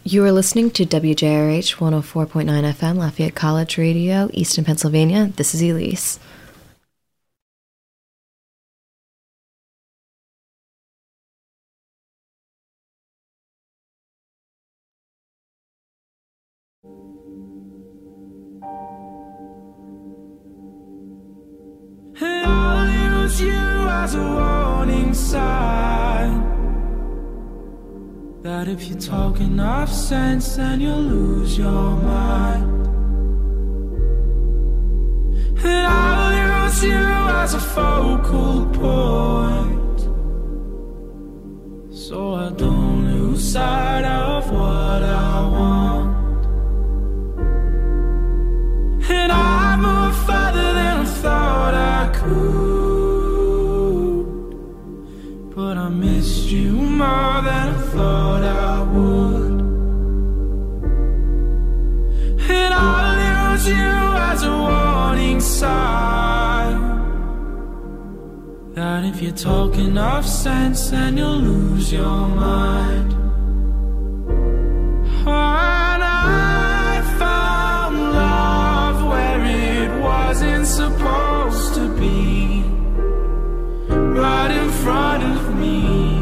You are listening to WJRH 104.9 FM, Lafayette College Radio, Easton, Pennsylvania. This is Elise. And I'll use you as a warning sign that if you talk enough sense, then you'll lose your mind. And I'll use you as a focal point, so I don't lose sight of what I want. And I move further than I thought I could, but I missed you more than I thought I would. And I'll use you as a warning sign that if you talk enough sense, then you'll lose your mind. And I found love where it wasn't supposed to be, right in front of me.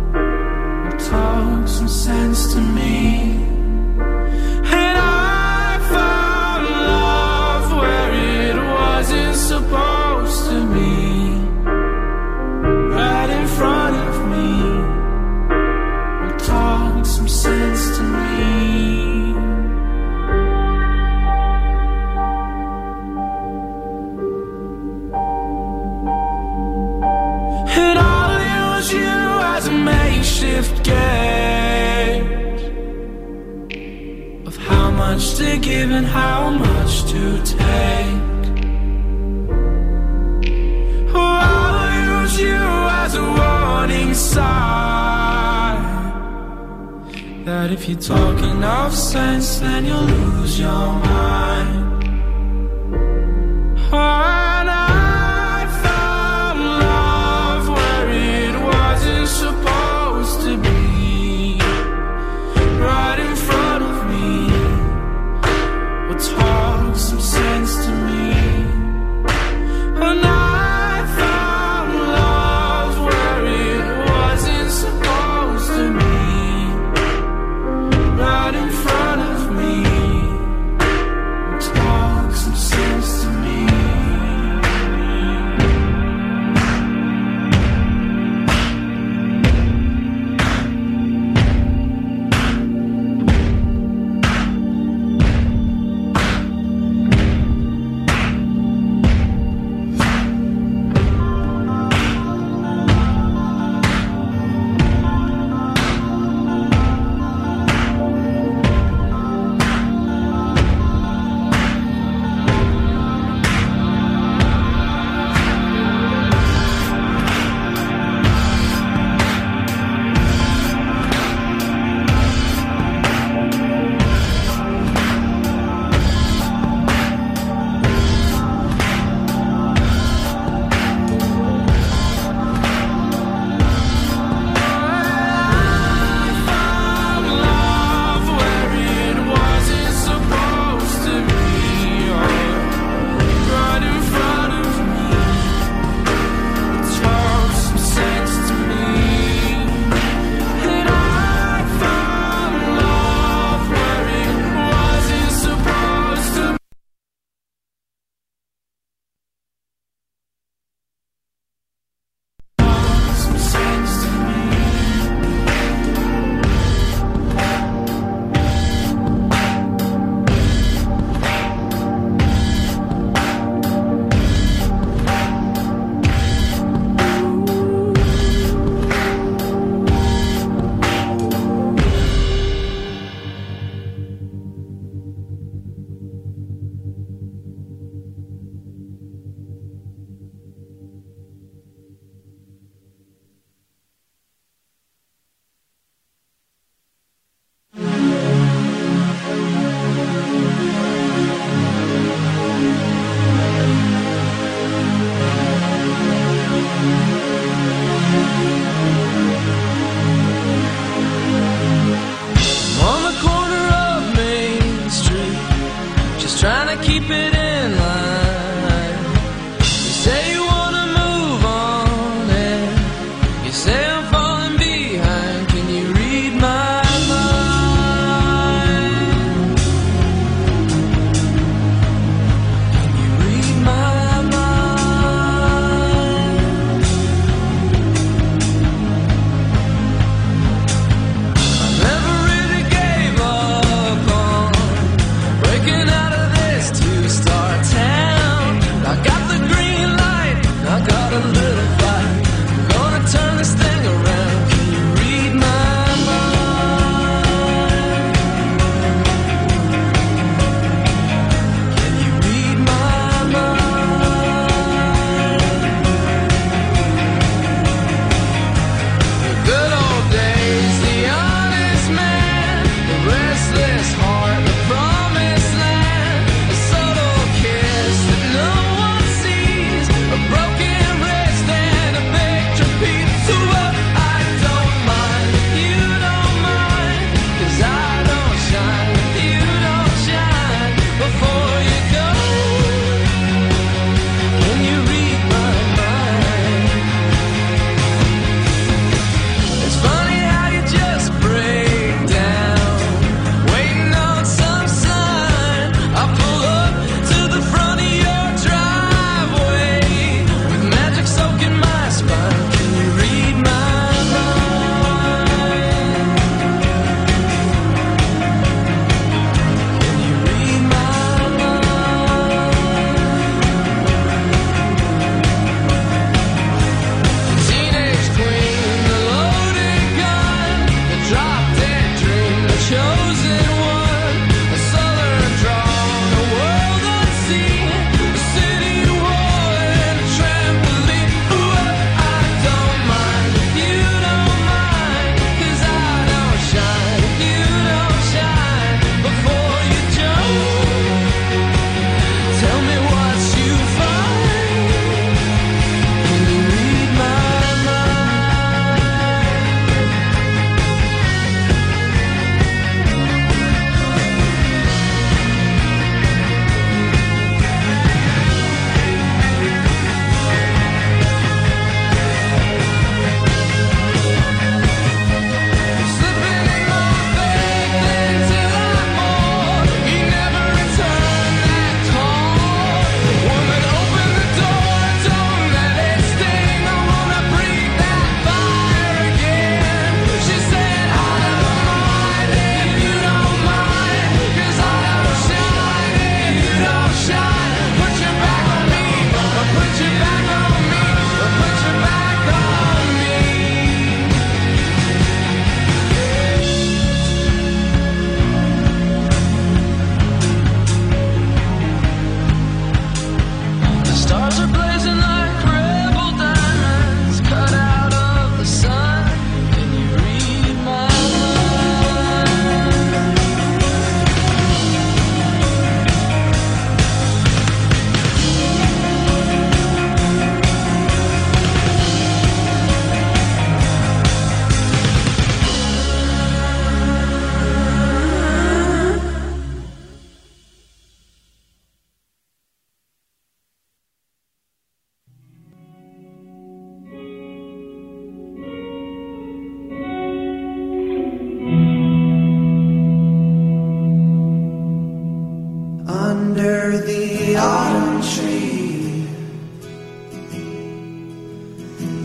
Talk some sense to me. And I found love where it wasn't supposed to be, right in front of me. Talk some sense to me. And I'll use you as a makeshift gauge of how much to give and how much to take. Oh, I'll use you as a warning sign that if you talk enough sense, then you'll lose your mind. And I found love where it wasn't supposed to be, right in front of me. Well, talk some sense to me. And I found love where it wasn't supposed to be, right in front of me. Well,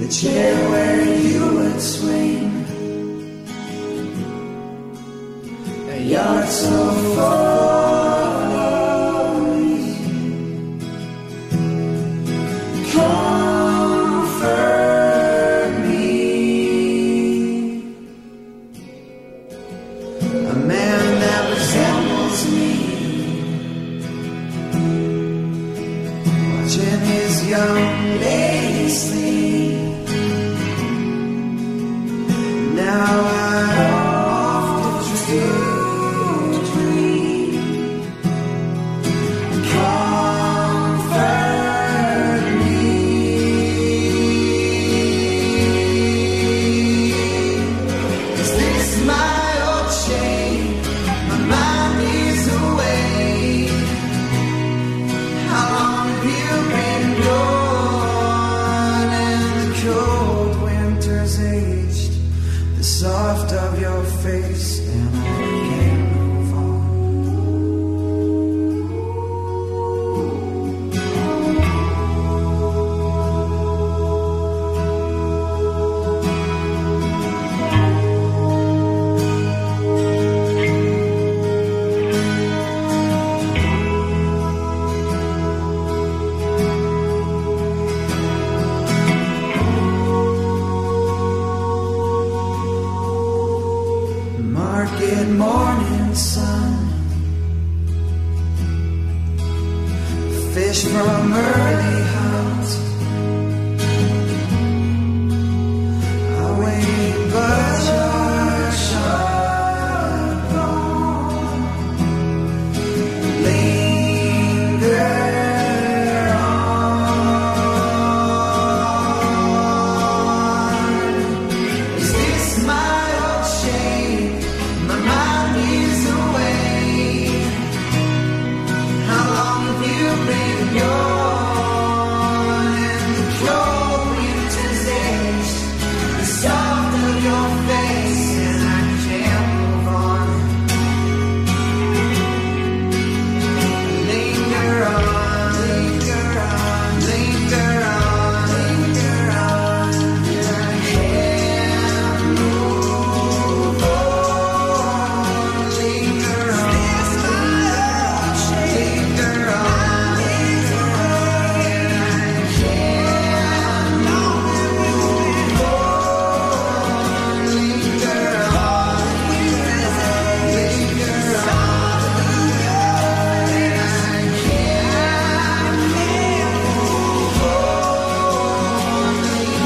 the chair where you would swing, a yard so far, comfort me, a man that resembles me, watching his young lady sleep. Now I often dream, comfort me. Is this my old chain? My mind is away. How long have you been gone? And the cold winter's aged the soft of your face, and I can't move on. Market morning sun, fish from early hunt. I wait, but you're shut gone. Linger on. Is this my old shame? My mind is away. How long have you been gone? And the cold winter's aged the soft of your face, and I can't move on. Linger on, linger on, linger on, linger on. And I can't move on. Linger on, linger on, linger on. And I can't move on. Linger on, linger on, and I can't move on.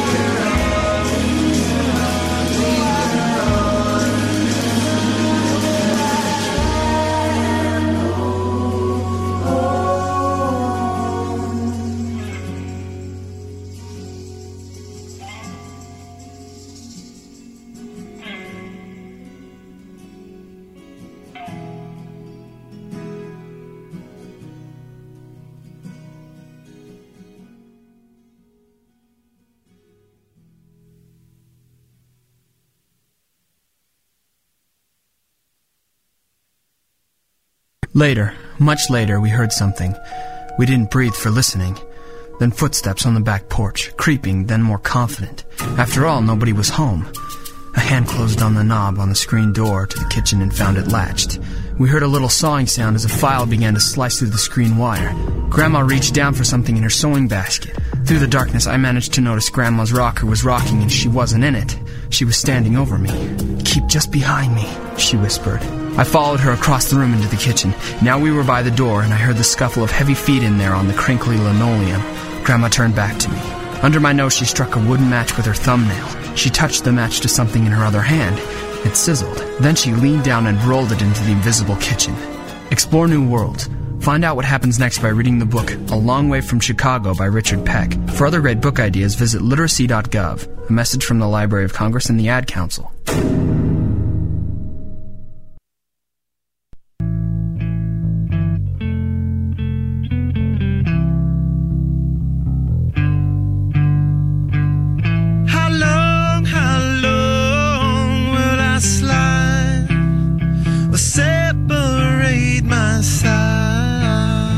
Later, much later, we heard something. We didn't breathe for listening. Then footsteps on the back porch, creeping, then more confident. After all, nobody was home. A hand closed on the knob on the screen door to the kitchen and found it latched. We heard a little sawing sound as a file began to slice through the screen wire. Grandma reached down for something in her sewing basket. Through the darkness, I managed to notice Grandma's rocker was rocking and she wasn't in it. She was standing over me. "Keep just behind me," she whispered. I followed her across the room into the kitchen. Now we were by the door, and I heard the scuffle of heavy feet in there on the crinkly linoleum. Grandma turned back to me. Under my nose, she struck a wooden match with her thumbnail. She touched the match to something in her other hand. It sizzled. Then she leaned down and rolled it into the invisible kitchen. Explore new worlds. Find out what happens next by reading the book A Long Way from Chicago by Richard Peck. For other great book ideas, visit literacy.gov. A message from the Library of Congress and the Ad Council.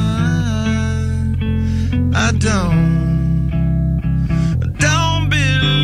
Don't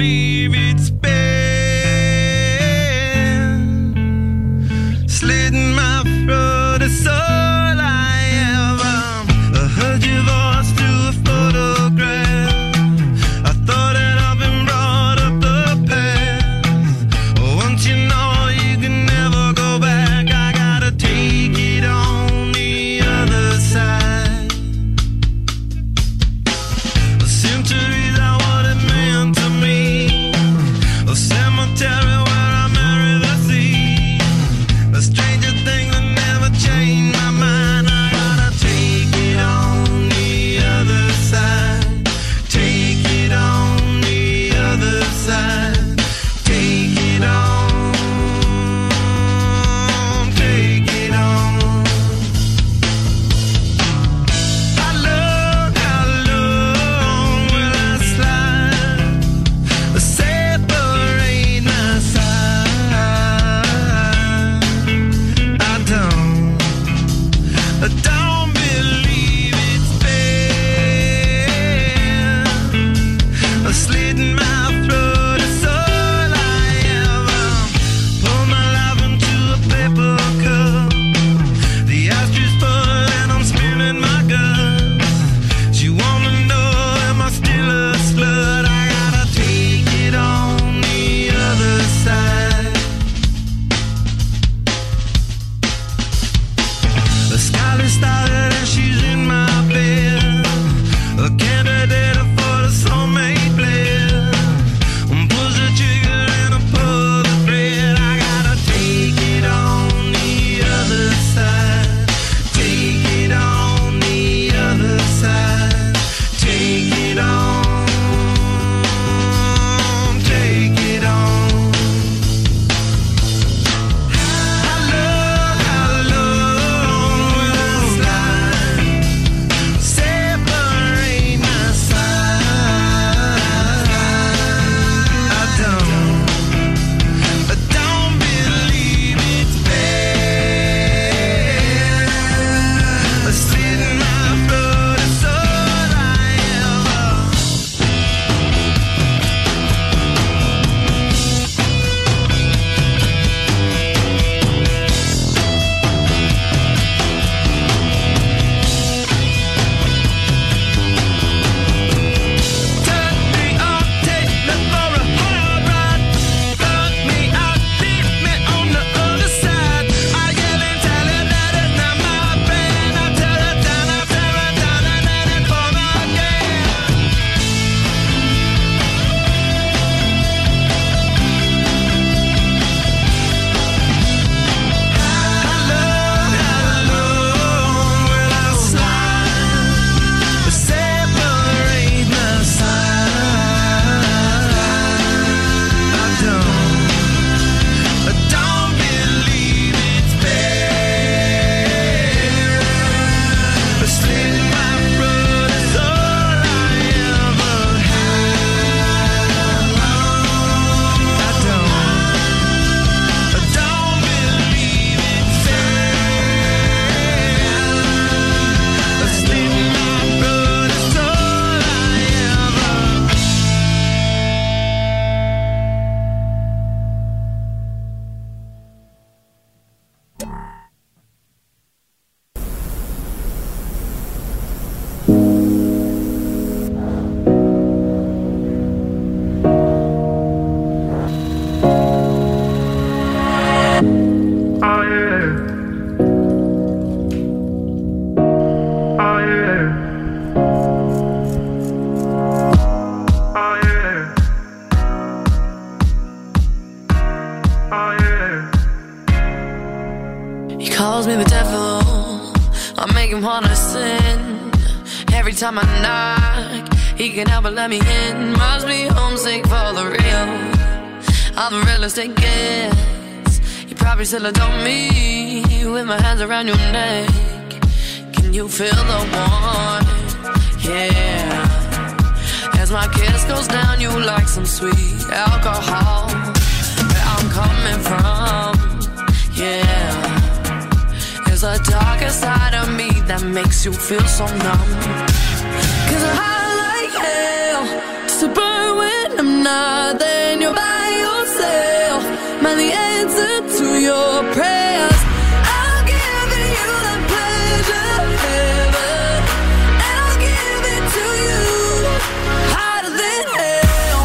time I knock, he can help but let me in. Must be homesick for the real. I'm the realest it gets. You probably still adore me with my hands around your neck. Can you feel the warmth? Yeah. As my kiss goes down, you like some sweet alcohol. Where I'm coming from, yeah. There's a darker side of me that makes you feel so numb. Cause I'm high like hell, just to burn when I'm not. Then you're by yourself, man, the answer to your prayers. I'll give you that pleasure, heaven, and I'll give it to you, hotter than hell,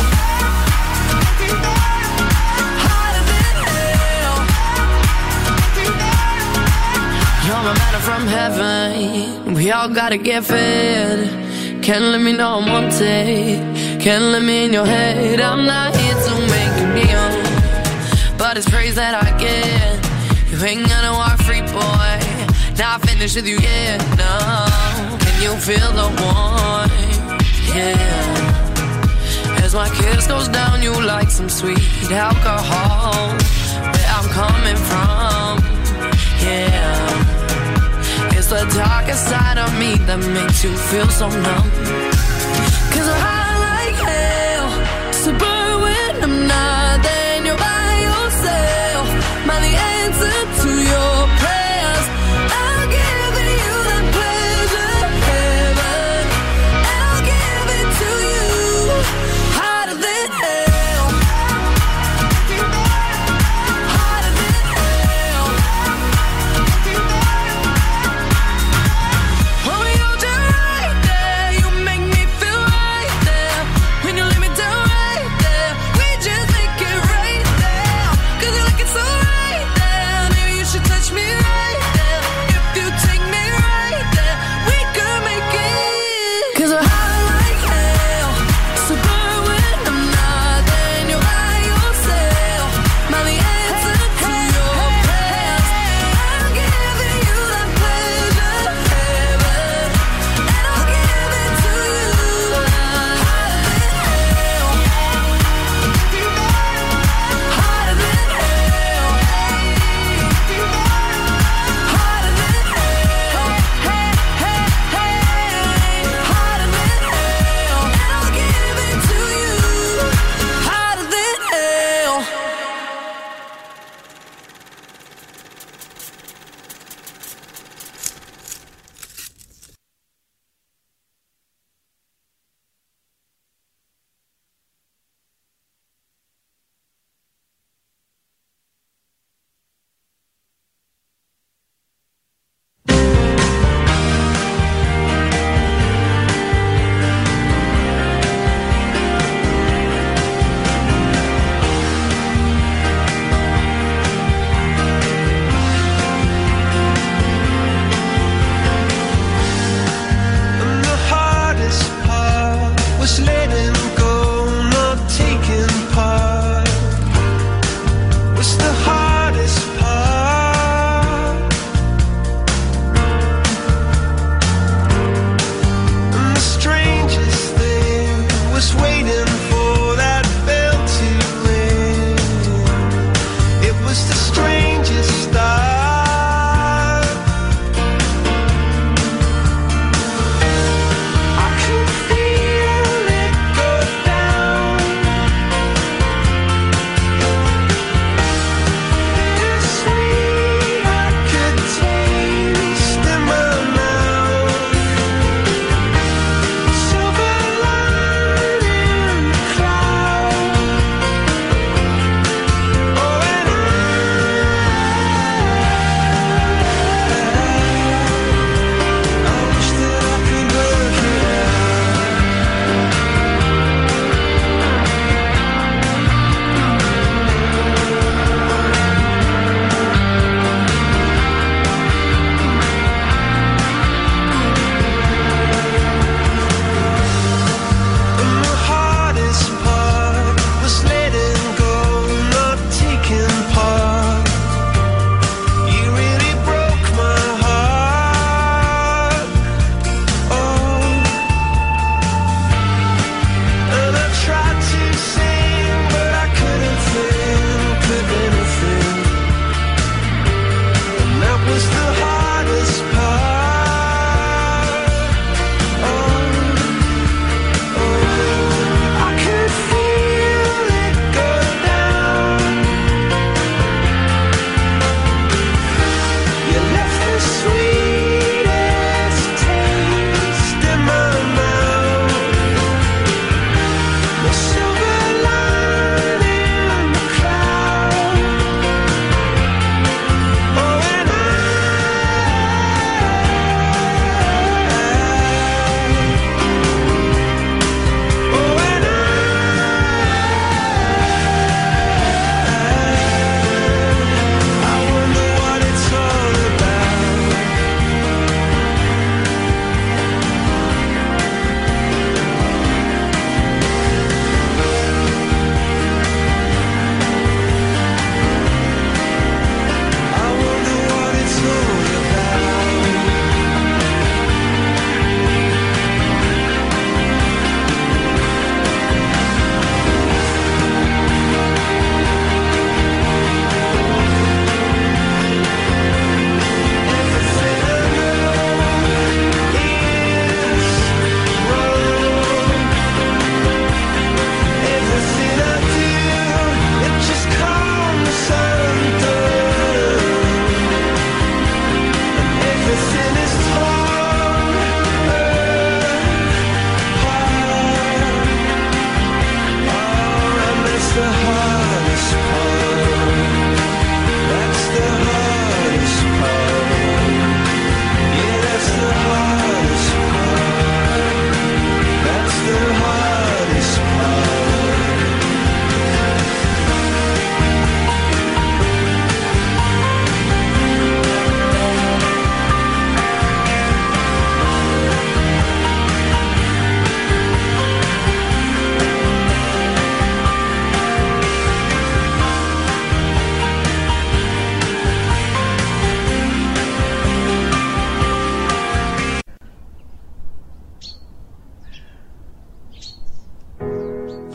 hotter than hell. You're my manna from heaven, we all gotta get fed. Can't let me know I'm wanted, can't let me in your head. I'm not here to make you kneel, but it's praise that I get. You ain't gonna walk free, boy, not finished with you yet, no. Can you feel the warmth? Yeah. As my kiss goes down, you like some sweet alcohol. Where I'm coming from, yeah. It's the darkest side of me that makes you feel so numb. Cause I'm high like hell, just to burn when I'm not. Then you're by yourself, man, the answer to your prayers. I'll give you that pleasure, heaven, and I'll give it to you, hotter than hell, hotter than hell. When we hold you right there, you make me feel right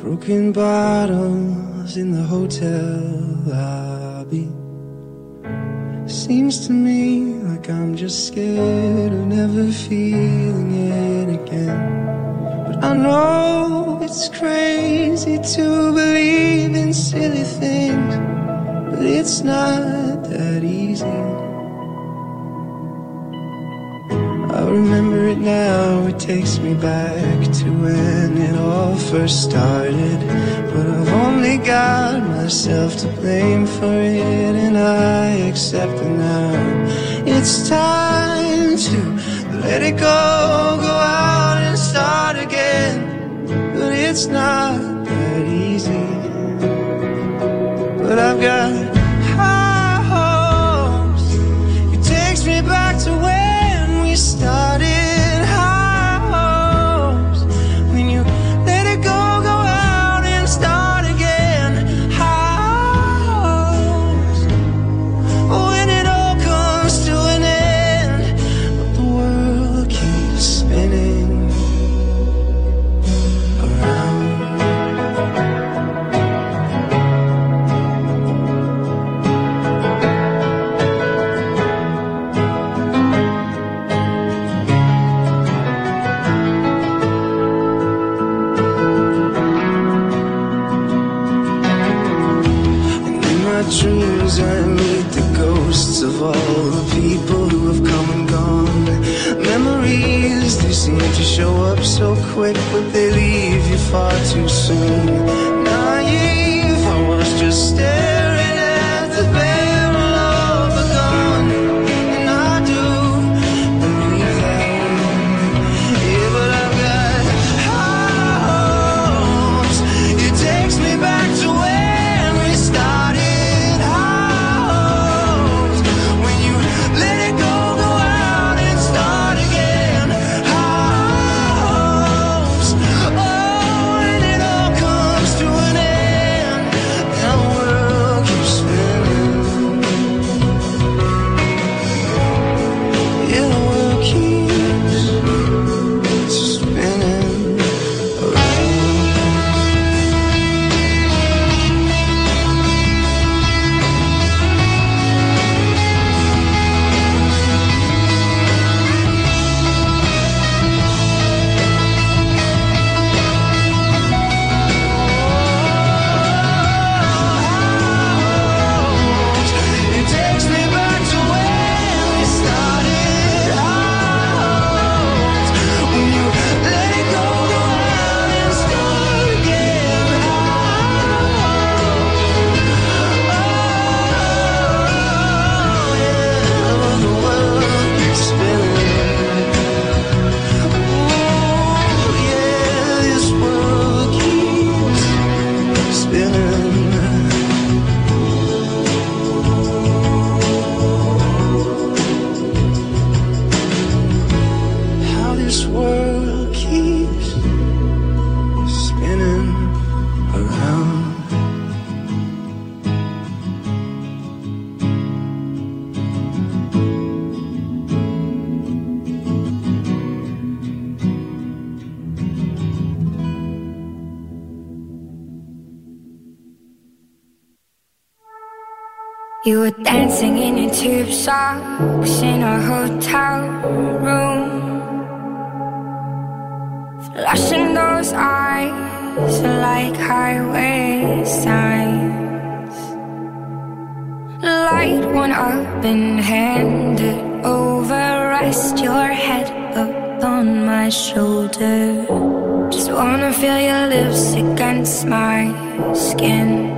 broken bottles in the hotel lobby. Seems to me like I'm just scared of never feeling it again. But I know it's crazy to believe in silly things, but it's not that easy. I remember it now, it takes me back to when it all first started. But I've only got myself to blame for it, and I accept it now. It's time to let it go out and start again. But it's not that easy. But I've got high hopes. It takes me back to when we started. High hopes. When you let it go out and start again. High hopes. When it all comes to an end, but the world keeps spinning around. Dreams I meet the ghosts of all the people who have come and gone. Memories, they seem to show up so quick, but they leave you far too soon. Naive, I was just staring at the barrel of a gun, and I do believe that. Yeah, but I've got high hopes. It takes me back to when we started. You were dancing in your tube socks in a hotel room, flashing those eyes like highway signs. Light one up and hand it over. Rest your head upon my shoulder. Just wanna feel your lips against my skin.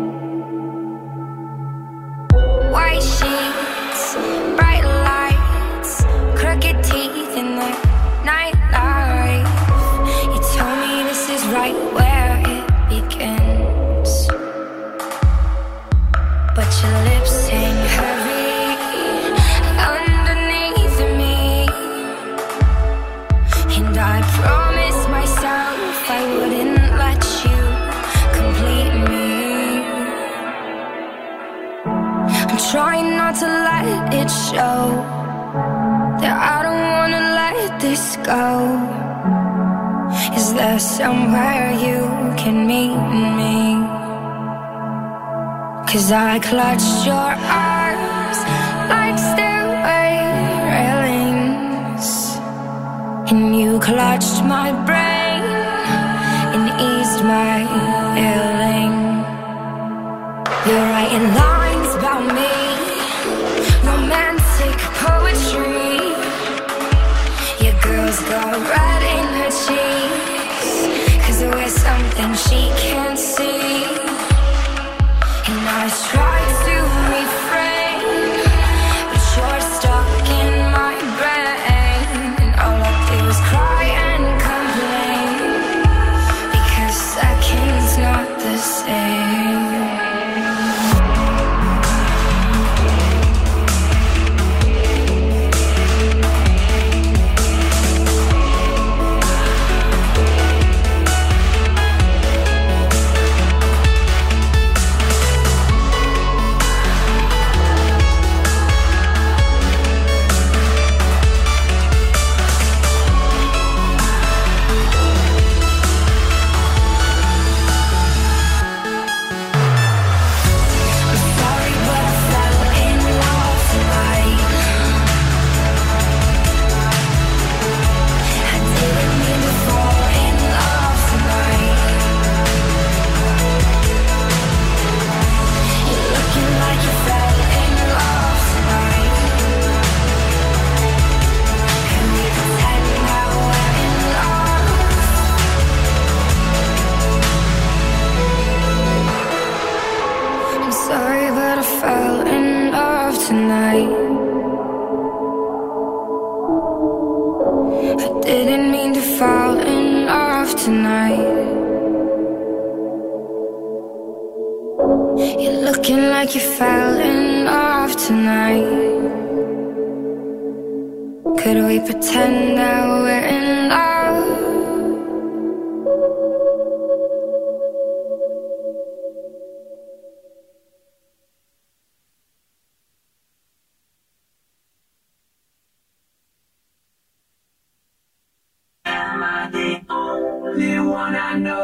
White sheets, bright lights, crooked teeth in the nightlife. You told me this is right where it begins, but your lips hang heavy underneath me, and I promised myself I wouldn't let you complete me. Trying not to let it show that I don't wanna let this go. Is there's somewhere you can meet me. 'Cause I clutched your arms like stairway railings, and you clutched my brain and eased my ailing. You're writing lines about me, romantic poetry. Your girl's got red in her cheeks, 'cause we're something she can't see. And I try to refrain, but you're stuck in my brain. And all I do is cry and complain, because second's not the same. You fell in love tonight. Could we pretend that we're in love? Am I the only one I know?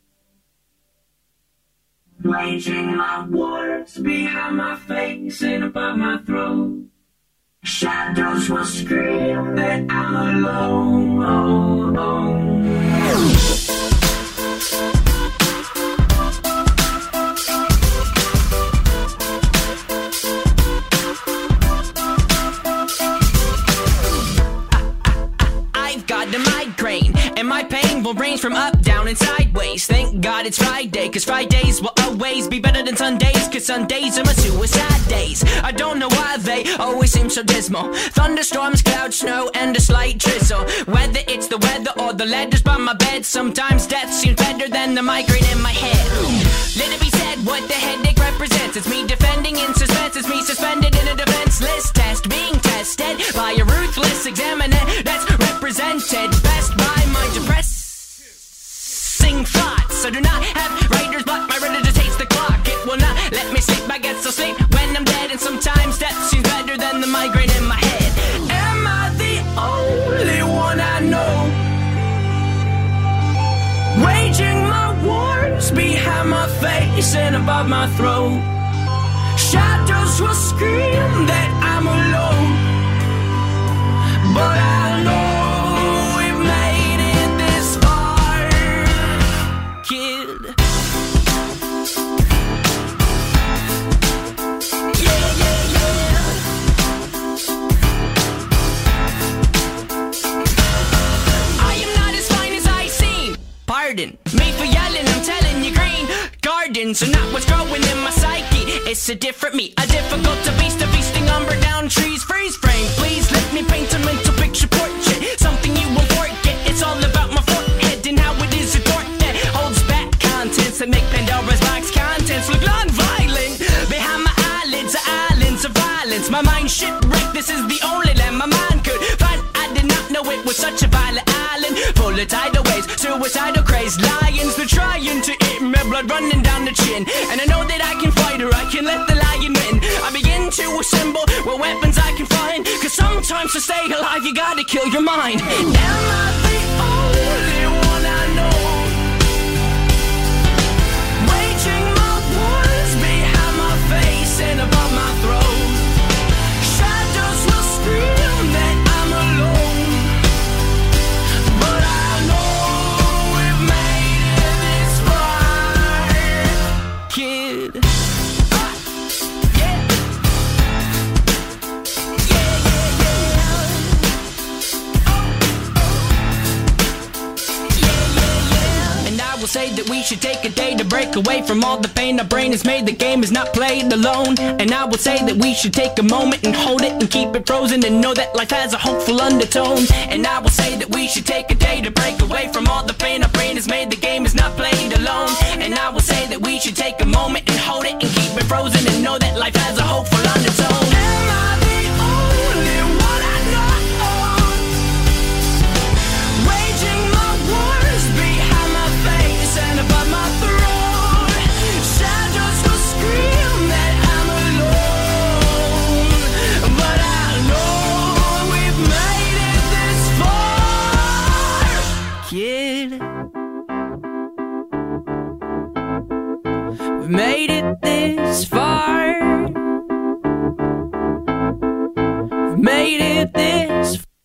Waging my wars behind my face and above my throat. Shadows will scream that I'm alone. I've got a migraine, and my pain will range from up, down, and sideways. Thank God it's Friday, 'cause Fridays will always be better than Sundays, 'cause Sundays are my suicide days. I don't know why they always seem so dismal. Thunderstorms, clouds, snow, and a slight drizzle. Whether it's the weather or the letters by my bed, sometimes death seems better than the migraine in my head. Let it be said what the headache represents. It's me defending in suspense. It's me suspended in a defenseless test, being tested by a ruthless examiner that's represented best by my depressing thoughts. I do not have writer's block, my ready to taste the clock. It will not let me sleep, I get so sleep when I'm dead. And sometimes death seems better than the migraine in my head. Am I the only one I know? Waging my wars behind my face and above my throat. Shadows will scream that I'm alone, but I know we've made it this far, Kid. Pardon me for yelling, I'm telling you green gardens are not what's growing in my psyche. It's a different me, a difficult to beast, a feasting umber down trees. Freeze frame, please let me paint a mental picture portrait. Something you won't forget, it's all about my forehead and how it is a thought that holds back contents that make Pandora's box contents look non-violent. Behind my eyelids are islands of violence. My mind shipwrecked, this is the only land my mind could find. I did not know it was such a violent island, full of tidal waves, suicidal crazed lions. They're trying to eat me, blood running down the chin. And I know that I can fight or I can let the lion win. I begin to assemble what weapons I can find, 'cause sometimes to stay alive you gotta kill your mind. Am I the only one I know? will say that we should take a day to break away from all the pain our brain has made. The game is not played alone. And I will say that we should take a moment and hold it and keep it frozen and know that life has a hopeful undertone. And I will say that we should take a day to break away from all the pain our brain has made. The game is not played alone. And I will say that we should take a moment and hold it and keep it frozen and know that life has a hopeful undertone. Am I the only one I know? Waging my wars behind my face and above my throat. Shadows will scream that I'm alone, but I know we've made it this far, kid. We made it this far. We made it this far.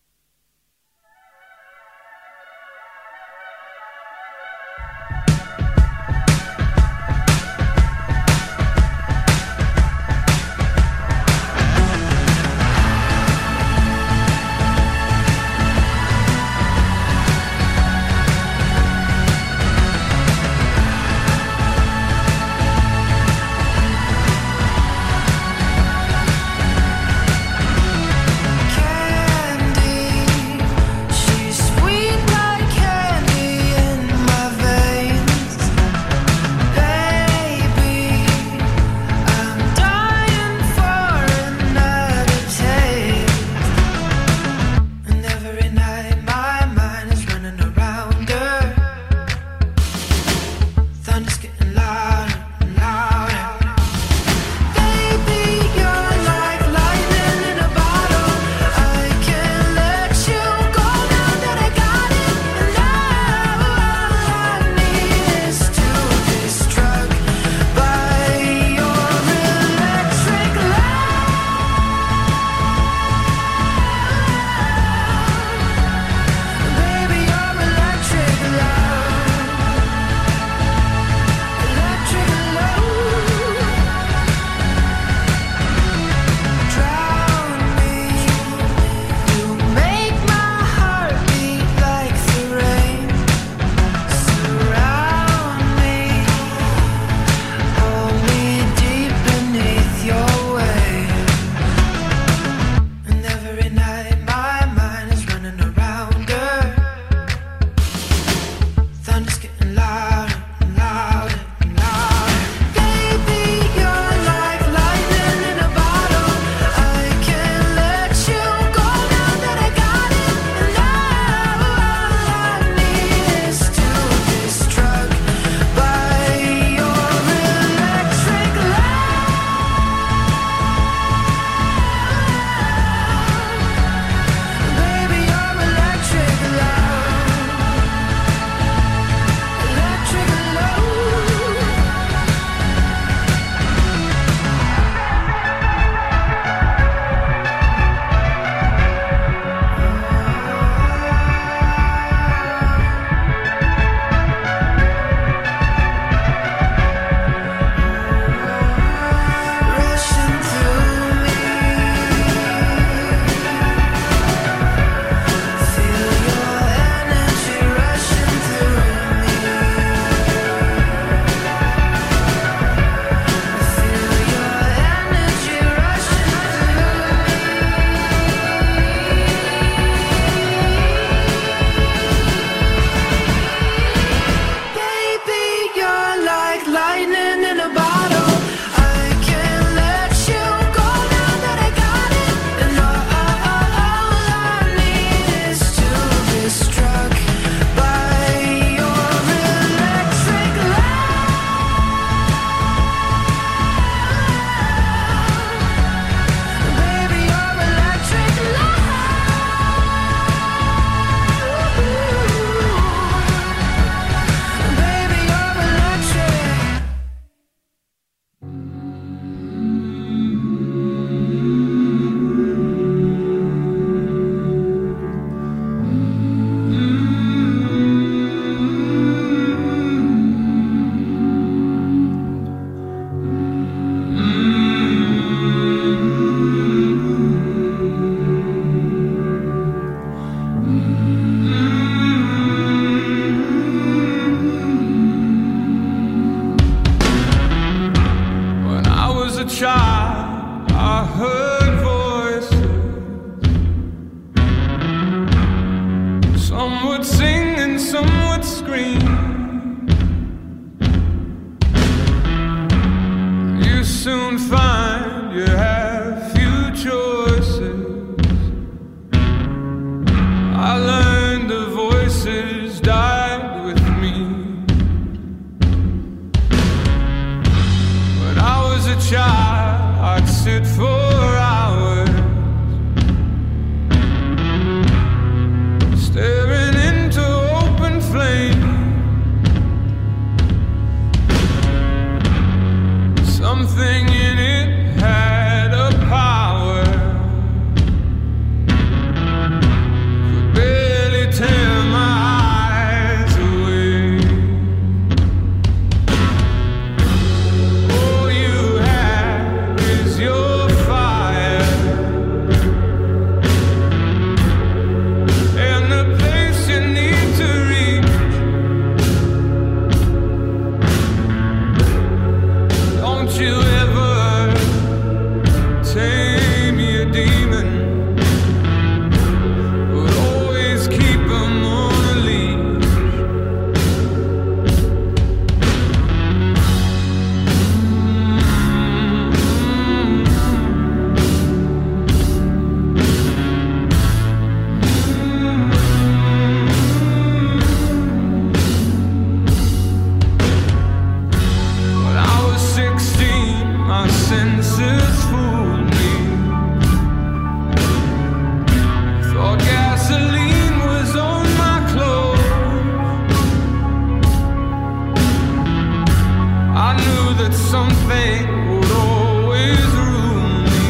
that something would always ruin me.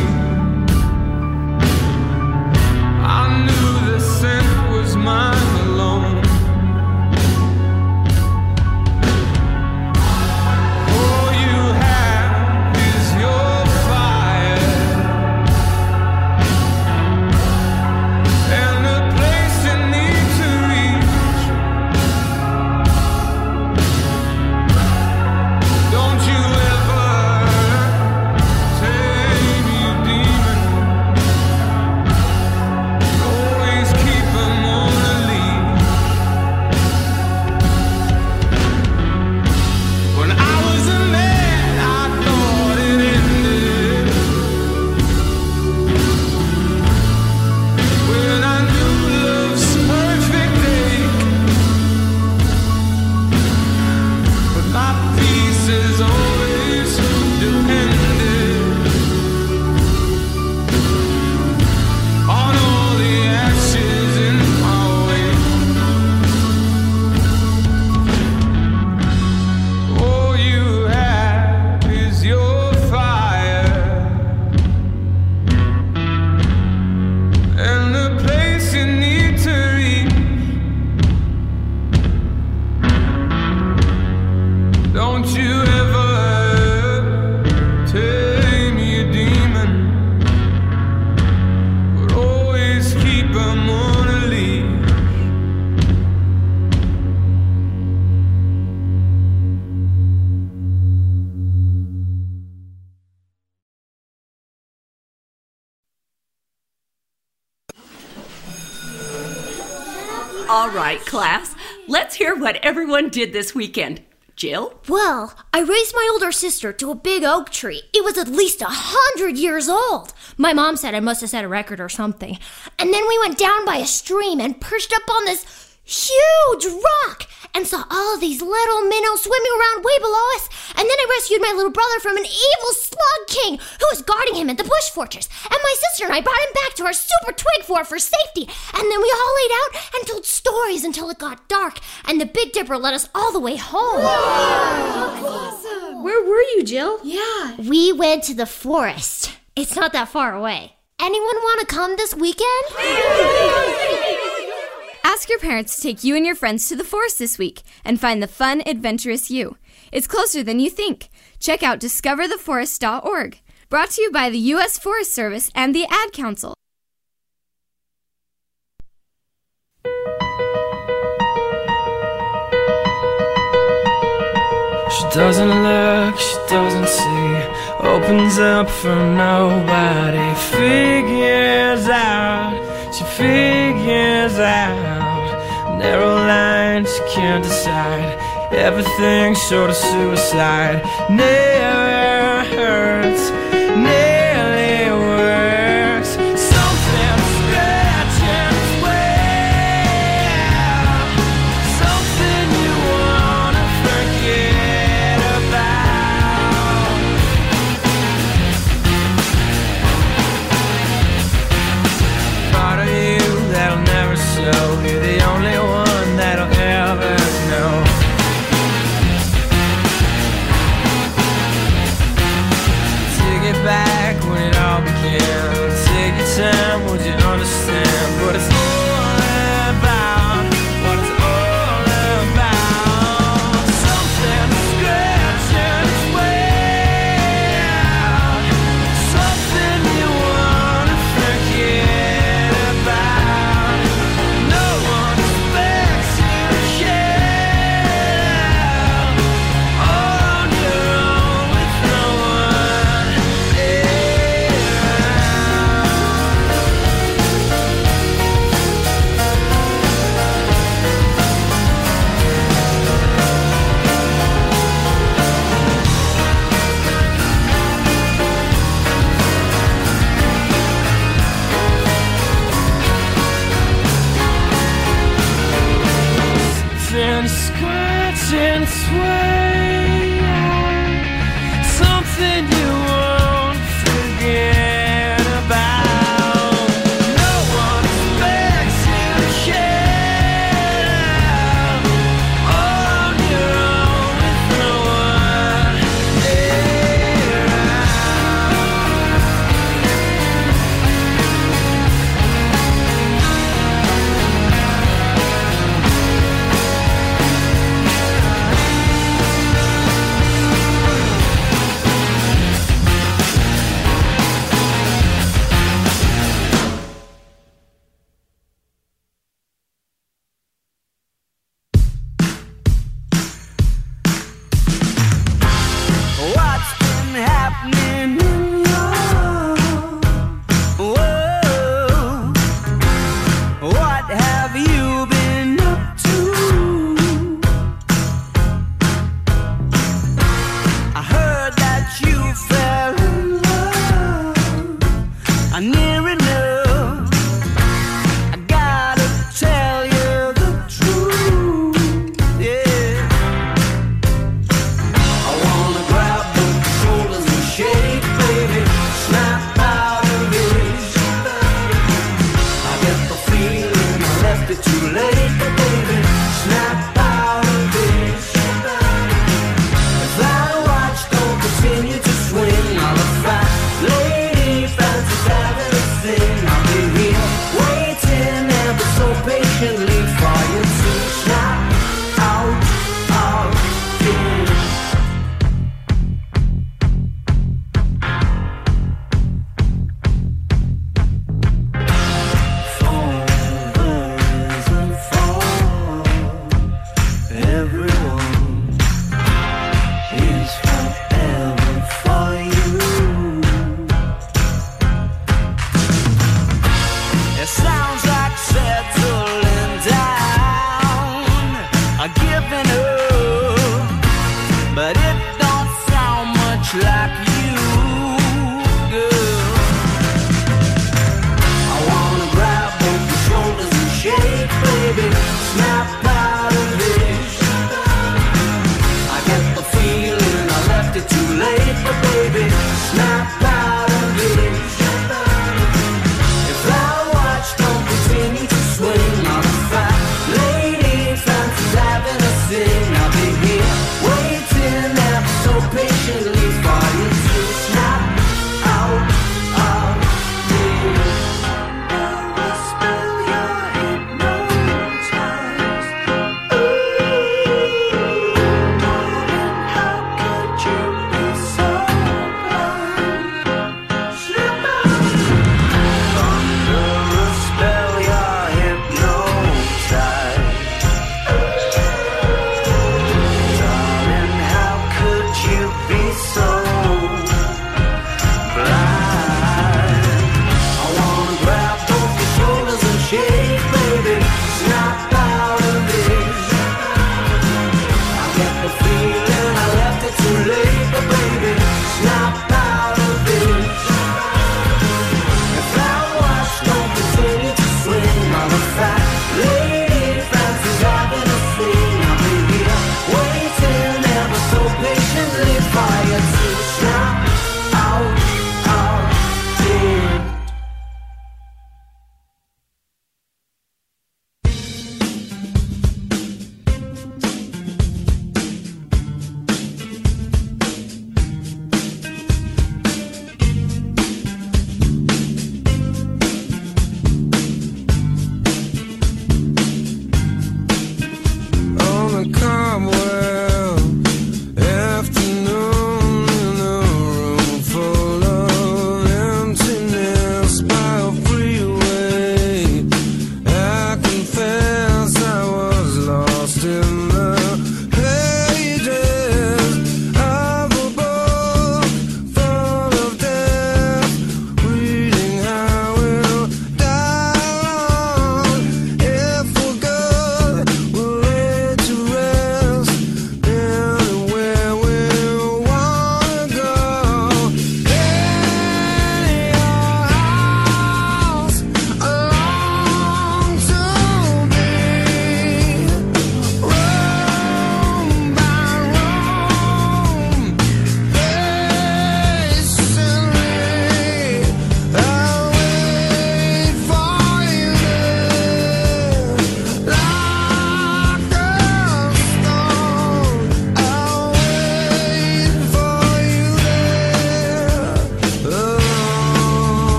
I knew the scent was mine alone. All you have is your fire and the place you need to reach. Don't you ever tame your demon. Always keep him on a leash. When I was a man, I thought it ended. When I knew love's perfect ache. But my peace is always dependent on all the ashes in my way. All you have is your fire and the place you need to reach. Don't you ever tame your demon, but always keep him on a leash. All right, class. Let's hear what everyone did this weekend. Jill? Well, I raised my older sister to a big oak tree. It was at least 100 years old. My mom said I must have set a record or something. And then we went down by a stream and perched up on this huge rock and saw all of these little minnows swimming around way below us. And then I rescued my little brother from an evil slug king who was guarding him at the bush fortress. And my sister and I brought him back to our super twig fort for safety. And then we all laid out and told stories until it got dark. And the Big Dipper led us all the way home. Where were you, Jill? Yeah. We went to the forest. It's not that far away. Anyone want to come this weekend? Ask your parents to take you and your friends to the forest this week and find the fun, adventurous you. It's closer than you think. Check out discovertheforest.org. Brought to you by the U.S. Forest Service and the Ad Council. She doesn't look, she doesn't see. Opens up for nobody. Figures out, she figures out. Narrow lines, she can't decide. Everything short of suicide. Never hurts, nearly works. Something scratching its way out. Something you wanna forget about. Part of you that'll never show. You're the only one that'll ever know. Take it back when it all began. Take your time, would you understand? But it's all about what it's all about. Something scratching its way out. Something you wanna forget about. No one expects you to care. All on your own with no one something scratching its way out. Something you won't forget about. No one expects you to care. All on your own with no one else. everyone is forever for you. It sounds like settling down, giving up, but it don't sound much like you, girl. I wanna grab both your shoulders and shake, baby, snap out of it. I get the feeling I left it too late, but baby, snap out of it. If I watch, don't continue to swing on a fat lady, fancies having a sing. I'll be here waiting ever so patiently for you to snap out of me. Never spill your hypnotized. How could you be so blind? Snap out. Under a spell, you're hypnotized.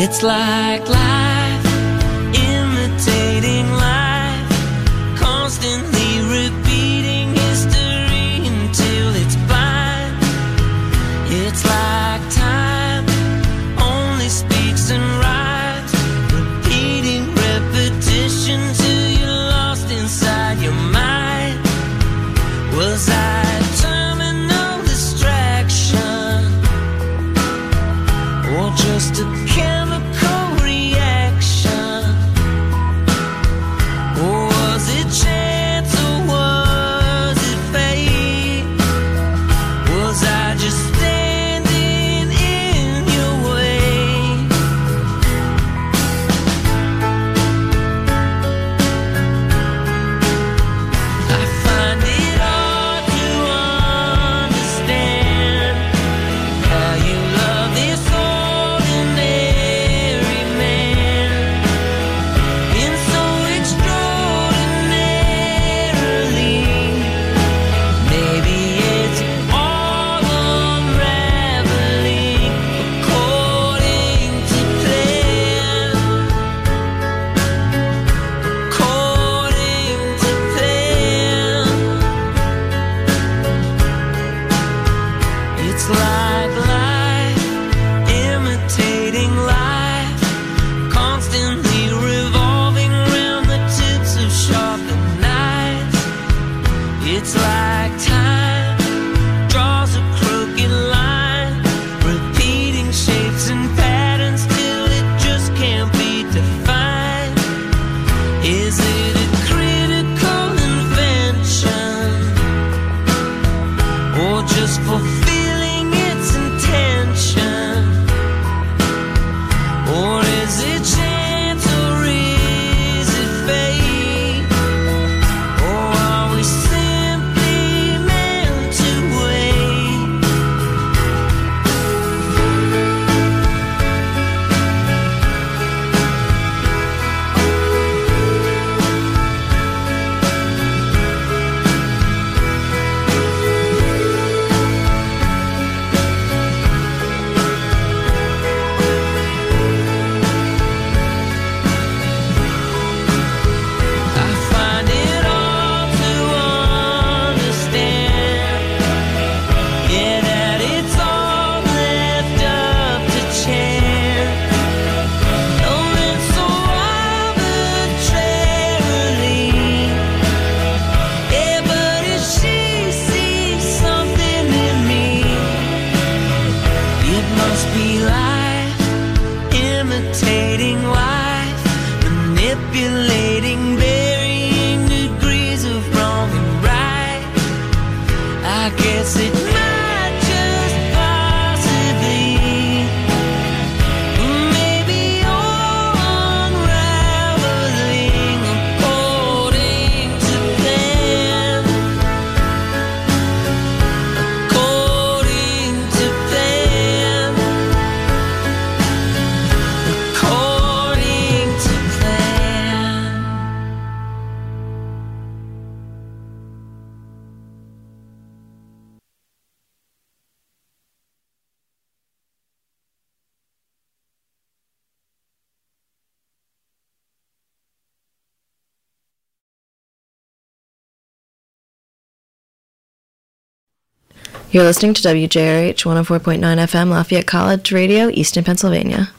It's like life, imitating life, constantly repeating history until it's blind. It's like time only speaks and rhymes, repeating repetition till you're lost inside your mind. Was I terminal distraction, or just a chemical reaction? Or was it chance, or was it fate? Was I just standing in your way? I find it hard to understand how you love this ordinary man, in so extraordinarily. Maybe it's all unraveling according to plan, according to plan. It's like life, imitating life, constantly revolving round the tips of sharpened knives. It's like time draws a crooked line, repeating shapes and patterns till it just can't be defined. Is it a critical invention, or just fulfilling its intention? Or is it chance, or is it fate? Or are we simply meant to wait? I find it hard to understand, yeah, that it's all left up to chance. Knowing so arbitrarily, yeah, but if she sees something in me, it must be life, imitating life, manipulating, varying degrees of wrong and right. I guess it might just possibly, maybe all unraveling according to plan, according to plan, according to plan. You're listening to WJRH 104.9 FM, Lafayette College Radio, Easton, Pennsylvania.